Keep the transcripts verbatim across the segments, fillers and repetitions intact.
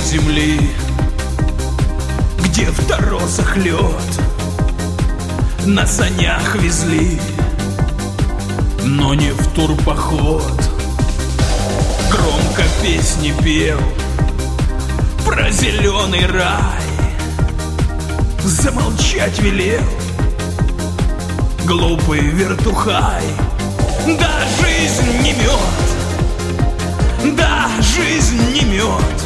земли, где в торосах лед на санях везли, но не в турпоход. Громко песни пел про зеленый рай, замолчать велел глупый вертухай. Да, жизнь не мед, да, жизнь не мед.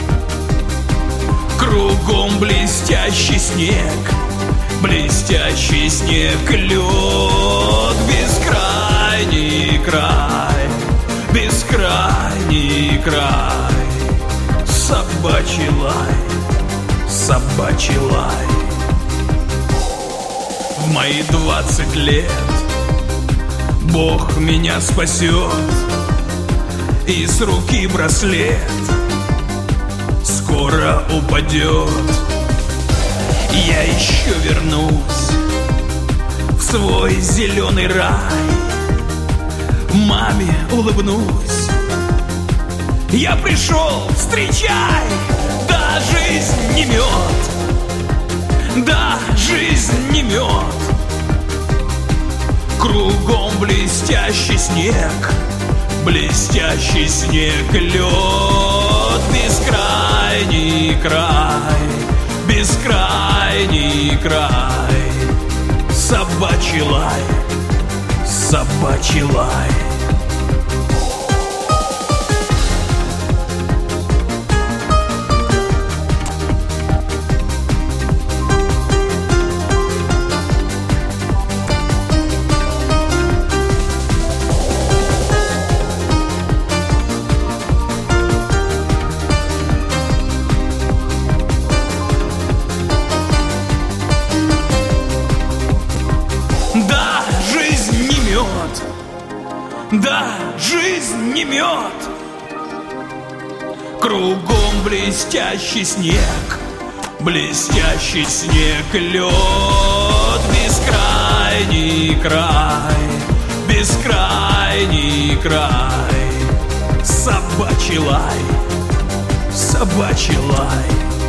Кругом блестящий снег, блестящий снег, лед. Бескрайний край, бескрайний край. Собачий лай, собачий лай. В мои двадцать лет Бог меня спасет, и с руки браслет скоро упадет. Я еще вернусь в свой зеленый рай, маме улыбнусь. Я пришел, встречай! Да, жизнь не мед, да, жизнь не мед. Кругом блестящий снег, блестящий снег, лед. Бескрайний край, бескрайний край. Собачий лай, собачий лай. Да, жизнь не мед. Кругом блестящий снег, блестящий снег, лед. Бескрайний край, бескрайний край. Собачий лай, собачий лай.